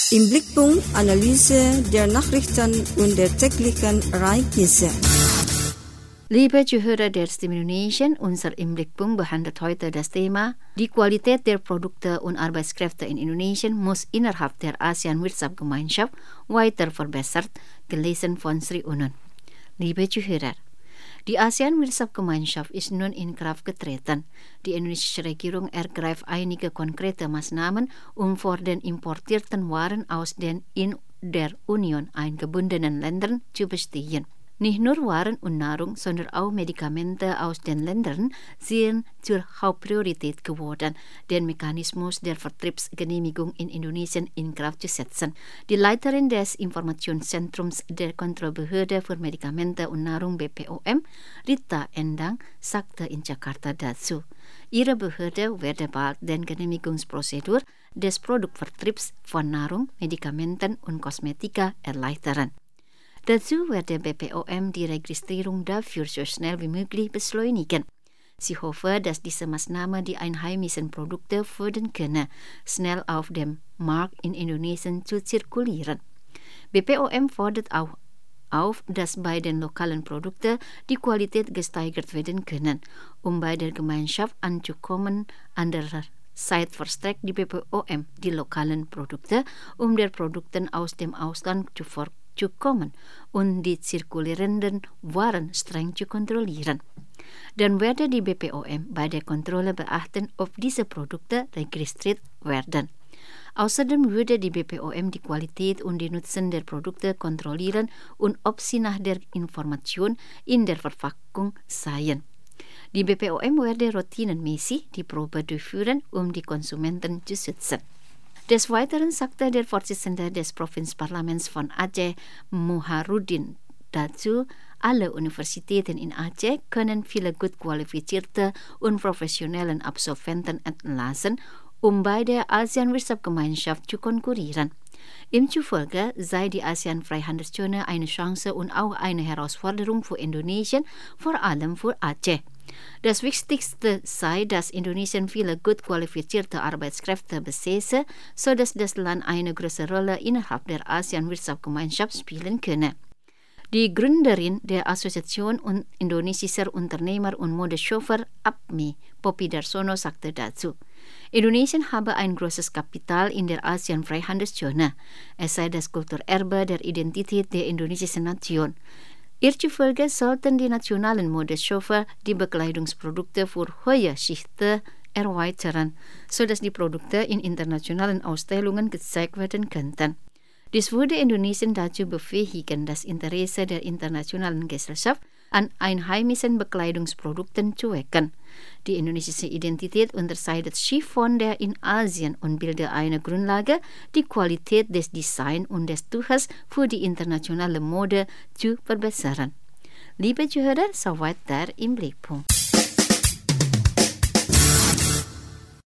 Im Blickpunkt Analyse der Nachrichten und der täglichen Ereignisse. Liebe Zuhörer der Stimme Indonesien, unser Im Blickpunkt behandelt heute das Thema: Die Qualität der Produkte und Arbeitskräfte in Indonesien muss innerhalb der ASEAN-Wirtschaftsgemeinschaft weiter verbessert, gelesen von Sri Unun. Liebe Zuhörer, die ASEAN-Wirtschaftsgemeinschaft ist nun in Kraft getreten. Die indonesische Regierung ergreift einige konkrete Maßnahmen, um vor den importierten Waren aus den in der Union eingebundenen Ländern zu bestehen. Nicht nur Waren und Nahrung, sondern auch Medikamente aus den Ländern sind zur Hauptpriorität geworden, den Mechanismus der Vertriebsgenehmigung in Indonesien in Kraft zu setzen. Die Leiterin des Informationszentrums der Kontrollbehörde für Medikamente und Nahrung BPOM, Rita Endang, sagte in Jakarta dazu. Ihre Behörde werde bald den Genehmigungsprozedur des Produktvertriebs von Nahrung, Medikamenten und Kosmetika erleichtern. Dazu werde BPOM die Registrierung dafür so schnell wie möglich beschleunigen. Sie hoffe, dass diese Maßnahme die einheimischen Produkte fördern könne, schnell auf dem Markt in Indonesien zu zirkulieren. BPOM fordert auch auf, dass bei den lokalen Produkten die Qualität gesteigert werden können, um bei der Gemeinschaft anzukommen. Andererseits verstärkt die BPOM die lokalen Produkte, um der Produkte aus dem Ausland zu kommen und die zirkulierenden Waren streng zu kontrollieren. Dann werde die BPOM bei der Kontrolle beachten, ob diese Produkte registriert werden. Außerdem würde die BPOM die Qualität und die Nutzen der Produkte kontrollieren und ob sie nach der Information in der Verpackung seien. Die BPOM werde routinemäßig die Probe durchführen, um die Konsumenten zu schützen. Des Weiteren sagte der Vorsitzende des Provinzparlaments von Aceh, Muharudin, dazu, alle Universitäten in Aceh können viele gut qualifizierte und professionelle Absolventen entlassen, um bei der ASEAN-Wirtschaftsgemeinschaft zu konkurrieren. Ihm zufolge sei die ASEAN-Freihandelszone eine Chance und auch eine Herausforderung für Indonesien, vor allem für Aceh. Das Wichtigste sei, dass Indonesien viele gut qualifizierte Arbeitskräfte besäße, sodass das Land eine große Rolle innerhalb der ASEAN-Wirtschaftsgemeinschaft spielen könne. Die Gründerin der Assoziation indonesischer Unternehmer und Modechauffeur APMI, Poppy Darsono, sagte dazu: Indonesien habe ein großes Kapital in der ASEAN-Freihandelszone. Es sei das Kulturerbe der Identität der indonesischen Nation. Ihr zufolge sollten die nationalen Modechauffeur die Bekleidungsprodukte für hohe Schichten erweitern, sodass die Produkte in internationalen Ausstellungen gezeigt werden könnten. Dies würde Indonesien dazu befähigen, das Interesse der internationalen Gesellschaft an einheimischen Bekleidungsprodukten zu wecken. Die indonesische Identität unterscheidet sich von der in Asien und bildet eine Grundlage, die Qualität des Designs und des Tuches für die internationale Mode zu verbessern. Liebe Zuhörer, soweit der Im Blickpunkt.